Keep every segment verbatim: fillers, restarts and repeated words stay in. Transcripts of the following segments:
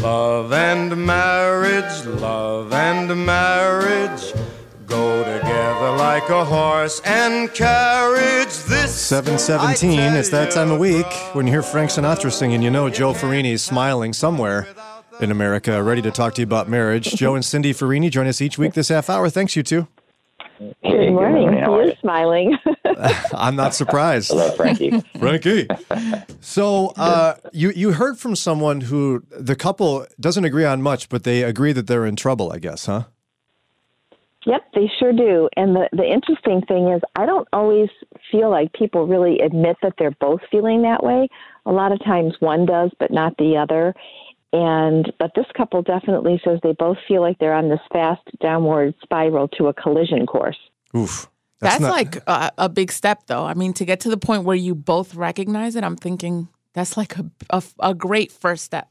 Love and marriage, love and marriage go together like a horse and carriage. This seven seventeen, it's that time of week when you hear Frank Sinatra singing, you know Joe Farini is smiling somewhere in America, ready to talk to you about marriage. Joe and Cindy Farini join us each week this half hour. Thanks, you two. Hey, good morning. He is smiling. I'm not surprised. Hello, Frankie. Frankie. So uh, you, you heard from someone who the couple doesn't agree on much, but they agree that they're in trouble, I guess, huh? Yep, they sure do. And the, the interesting thing is I don't always feel like people really admit that they're both feeling that way. A lot of times one does, but not the other. And but this couple definitely says they both feel like they're on this fast downward spiral to a collision course. Oof. That's, That's not... like a, a big step, though. I mean, to get to the point where you both recognize it, I'm thinking that's like a, a, a great first step.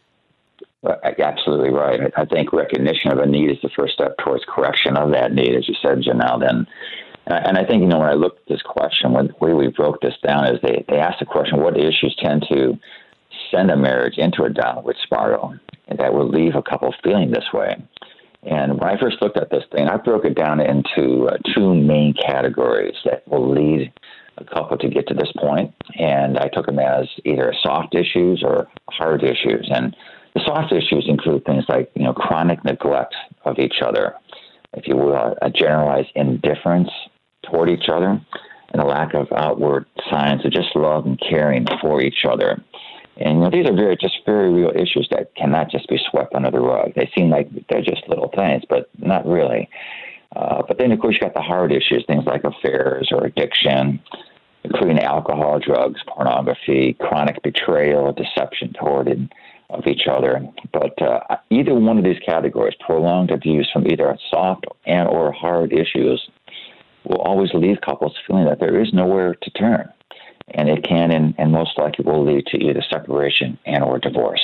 Well, absolutely right. I think recognition of a need is the first step towards correction of that need, as you said, Janelle. Then, and I think, you know, when I looked at this question, when the way we broke this down is they, they asked the question, what issues tend to send a marriage into a downward spiral and that will leave a couple feeling this way? And when I first looked at this thing, I broke it down into uh, two main categories that will lead a couple to get to this point. And I took them as either soft issues or hard issues. And the soft issues include things like, you know, chronic neglect of each other, if you will, a, a generalized indifference toward each other, and a lack of outward signs of just love and caring for each other. And, you know, these are very, just very real issues that cannot just be swept under the rug. They seem like they're just little things, but not really. Uh, but then, of course, you got the hard issues, things like affairs or addiction, including alcohol, drugs, pornography, chronic betrayal, deception toward it, of each other. But uh, either one of these categories, prolonged abuse from either soft and or hard issues, will always leave couples feeling that there is nowhere to turn. And it can and, and most likely will lead to either separation and or divorce.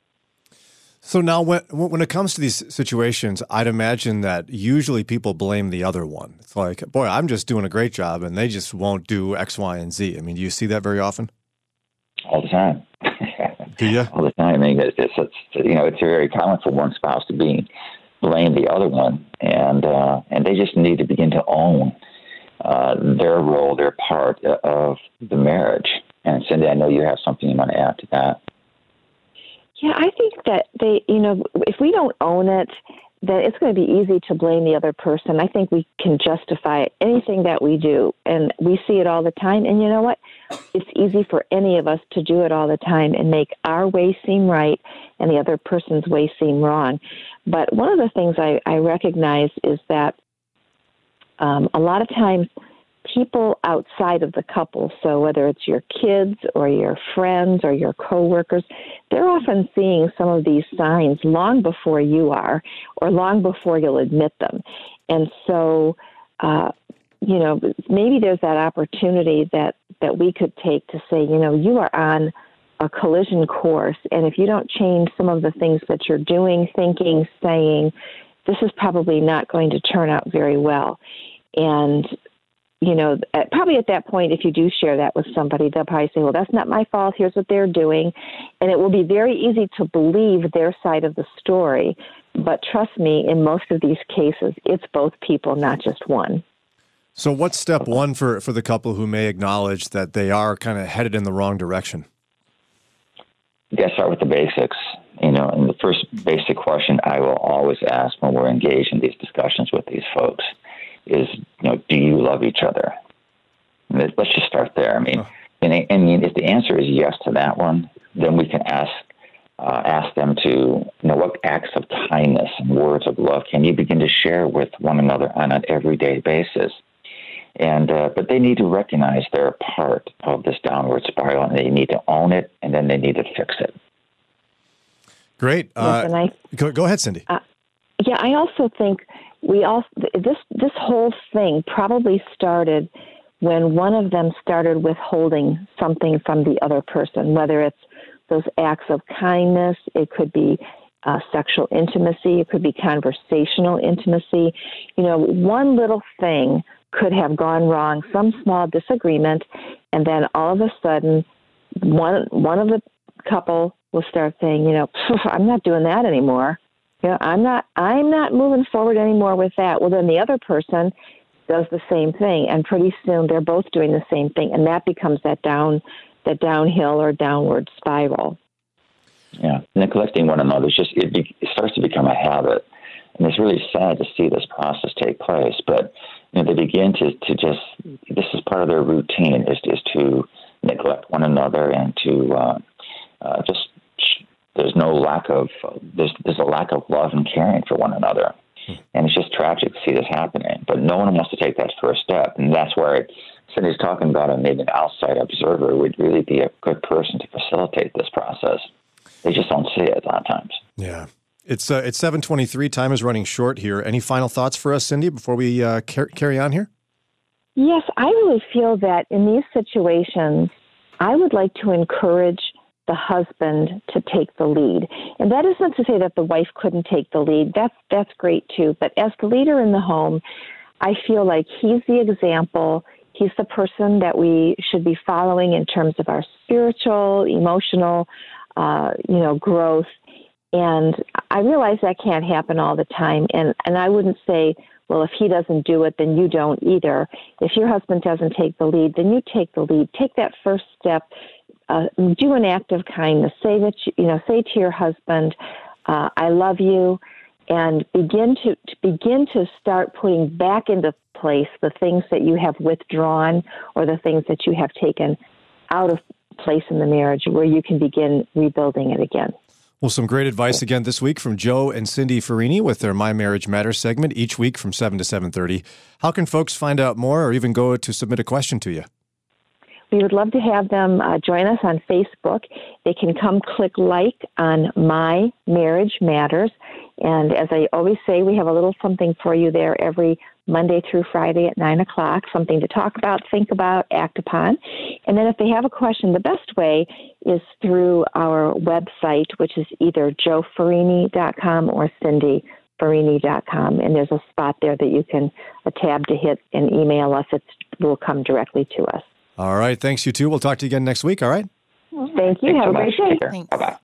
So now when when it comes to these situations, I'd imagine that usually people blame the other one. It's like, boy, I'm just doing a great job and they just won't do X, Y, and Z. I mean, do you see that very often? All the time. Do you? All the time. I mean, it's, it's, it's, you know, it's very common for one spouse to be blame the other one, and uh, and they just need to begin to own Uh, their role, their part of the marriage. And Cindy, I know you have something you want to add to that. Yeah, I think that they, you know, if we don't own it, then it's going to be easy to blame the other person. I think we can justify anything that we do, and we see it all the time. And you know what? It's easy for any of us to do it all the time and make our way seem right and the other person's way seem wrong. But one of the things I, I recognize is that Um, a lot of times people outside of the couple, so whether it's your kids or your friends or your coworkers, they're often seeing some of these signs long before you are or long before you'll admit them. And so, uh, you know, maybe there's that opportunity that, that we could take to say, you know, you are on a collision course, and if you don't change some of the things that you're doing, thinking, saying, this is probably not going to turn out very well. And, you know, at, probably at that point, if you do share that with somebody, they'll probably say, well, that's not my fault. Here's what they're doing. And it will be very easy to believe their side of the story. But trust me, in most of these cases, it's both people, not just one. So what's step one for, for the couple who may acknowledge that they are kind of headed in the wrong direction? You got to start with the basics. You know, and the first basic question I will always ask when we're engaged in these discussions with these folks is, you know, do you love each other? Let's just start there. I mean, oh. and, and if the answer is yes to that one, then we can ask uh, ask them to, you know, what acts of kindness and words of love can you begin to share with one another on an everyday basis? And uh, but they need to recognize they're a part of this downward spiral, and they need to own it, and then they need to fix it. Great. Uh, yes, I, go, go ahead, Cindy. Uh, yeah, I also think we all this this whole thing probably started when one of them started withholding something from the other person, whether it's those acts of kindness, it could be uh, sexual intimacy, it could be conversational intimacy. You know, one little thing could have gone wrong, some small disagreement, and then all of a sudden, one one of the couple will start saying, you know, I'm not doing that anymore. You know, I'm not, I'm not moving forward anymore with that. Well, then the other person does the same thing, and pretty soon they're both doing the same thing, and that becomes that down, that downhill or downward spiral. Yeah, neglecting one another is just it, be, it starts to become a habit, and it's really sad to see this process take place. But you know, they begin to, to just this is part of their routine is is to neglect one another and to uh, uh, just there's no lack of uh, there's there's a lack of love and caring for one another, and it's just tragic to see this happening. But no one wants to take that first step, and that's where it, Cindy's talking about a, maybe an outside observer would really be a good person to facilitate this process. They just don't see it a lot of times. Yeah. It's uh, it's seven twenty-three. Time is running short here. Any final thoughts for us, Cindy, before we uh, car- carry on here? Yes, I really feel that in these situations, I would like to encourage the husband to take the lead. And that isn't to say that the wife couldn't take the lead. That's, that's great too. But as the leader in the home, I feel like he's the example. He's the person that we should be following in terms of our spiritual, emotional, uh, you know, growth. And I realize that can't happen all the time. And, and I wouldn't say, well, if he doesn't do it, then you don't either. If your husband doesn't take the lead, then you take the lead. Take that first step. Uh, do an act of kindness. Say that you, you know. Say to your husband, uh, "I love you," and begin to, to begin to start putting back into place the things that you have withdrawn or the things that you have taken out of place in the marriage, where you can begin rebuilding it again. Well, some great advice again this week from Joe and Cindy Farini with their My Marriage Matters segment each week from seven to seven thirty. How can folks find out more or even go to submit a question to you? We would love to have them uh, join us on Facebook. They can come click like on My Marriage Matters. And as I always say, we have a little something for you there every Monday through Friday at nine o'clock, something to talk about, think about, act upon. And then if they have a question, the best way is through our website, which is either joe farini dot com or cindy farini dot com. And there's a spot there that you can, a tab to hit and email us. It will come directly to us. All right. Thanks, you two. We'll talk to you again next week. All right. Thank you. Thanks Have so a great much. day. Take care. Thanks. Bye-bye.